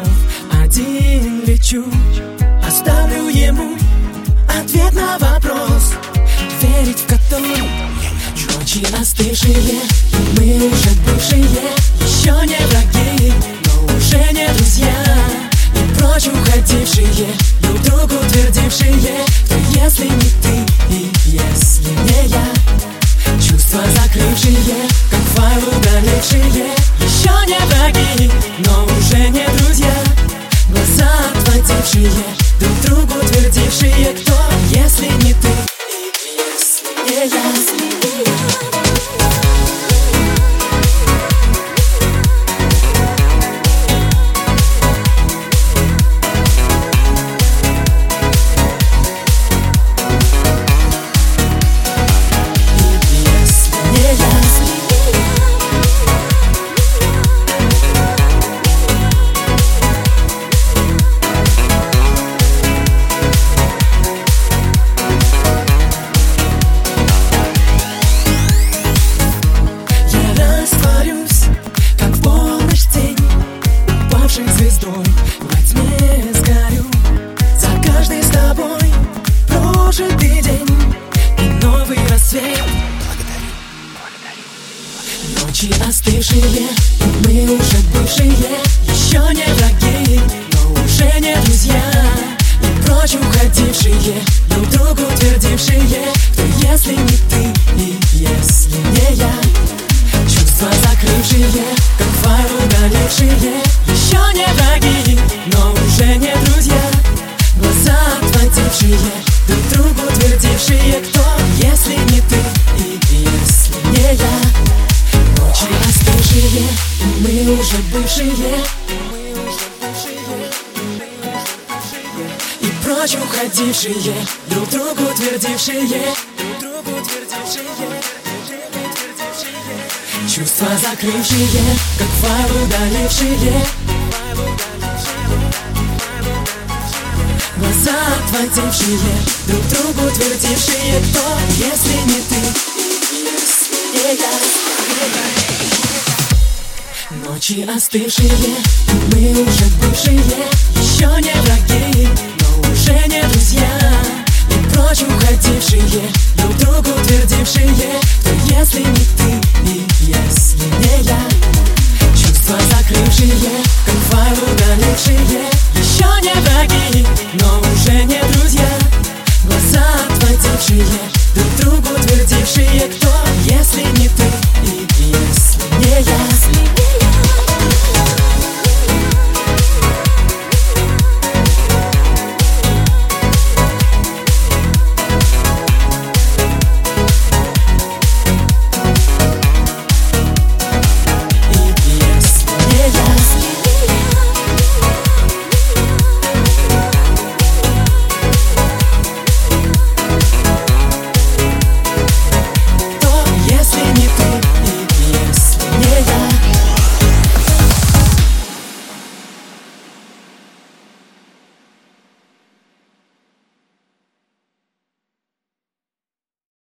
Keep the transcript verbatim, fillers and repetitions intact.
снов один лечу. Оставлю ему ответ на вопрос, верить в который ночи остывшие. Мы уже бывшие, еще не враги, но уже не друзья. И прочь уходившие, друг другу твердившие, кто если не ты и если не я. Чувства закрывшие, как файл удалившие, еще не враги, но уже не друзья. Глаза отводившие, друг другу твердившие, кто если не ты и если не я. Звездой во тьме сгорю за каждый с тобой прожитый день и новый рассвет. Благодарю, благодарю. Ночи остывшие, мы уже бывшие, еще не враги, но уже не друзья. И прочь уходившие, друг другу твердившие, кто если не ты и если не я. Чувства закрывшие, как файл удалившие, еще не враги, но уже не друзья. Глаза отводившие, друг другу твердившие, кто если не ты и если не я. Ночи остывшие, мы уже бывшие, и прочь уходившие, друг другу твердившие, друг другу твердившие. Чувства закрывшие, как файл удалившие, глаза отводившие, друг другу твердившие, кто если не ты и если не я. Ночи остывшие, мы